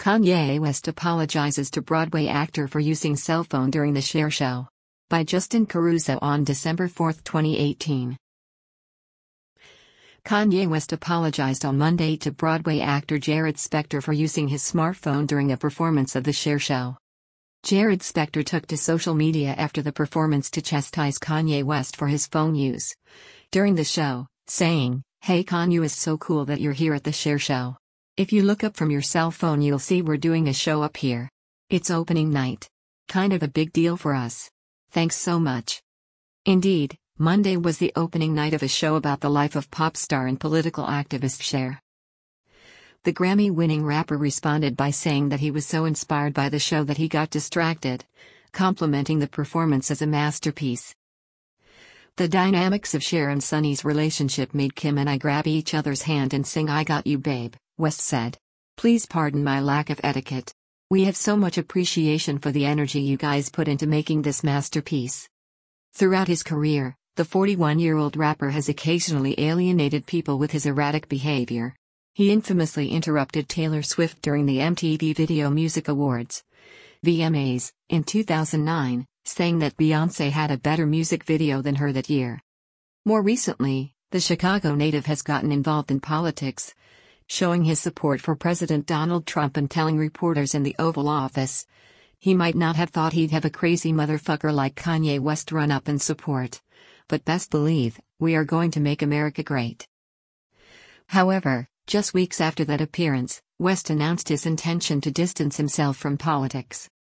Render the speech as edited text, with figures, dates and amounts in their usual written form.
Kanye West apologizes to Broadway actor for using cell phone during the Cher Show. By Justin Caruso on December 4, 2018. Kanye West apologized on Monday to Broadway actor Jarrod Spector for using his smartphone during a performance of the Cher Show. Jarrod Spector took to social media after the performance to chastise Kanye West for his phone use during the show, saying, "Hey Kanye, is so cool that you're here at the Cher Show. If you look up from your cell phone you'll see we're doing a show up here. It's opening night. Kind of a big deal for us. Thanks so much." Indeed, Monday was the opening night of a show about the life of pop star and political activist Cher. The Grammy-winning rapper responded by saying that he was so inspired by the show that he got distracted, complimenting the performance as a masterpiece. "The dynamics of Cher and Sonny's relationship made Kim and I grab each other's hand and sing 'I Got You Babe,'" West said. "Please pardon my lack of etiquette. We have so much appreciation for the energy you guys put into making this masterpiece." Throughout his career, the 41-year-old rapper has occasionally alienated people with his erratic behavior. He infamously interrupted Taylor Swift during the MTV Video Music Awards (VMAs) in 2009, saying that Beyoncé had a better music video than her that year. More recently, the Chicago native has gotten involved in politics, showing his support for President Donald Trump and telling reporters in the Oval Office, "He might not have thought he'd have a crazy motherfucker like Kanye West run up and support. But best believe, we are going to make America great." However, just weeks after that appearance, West announced his intention to distance himself from politics.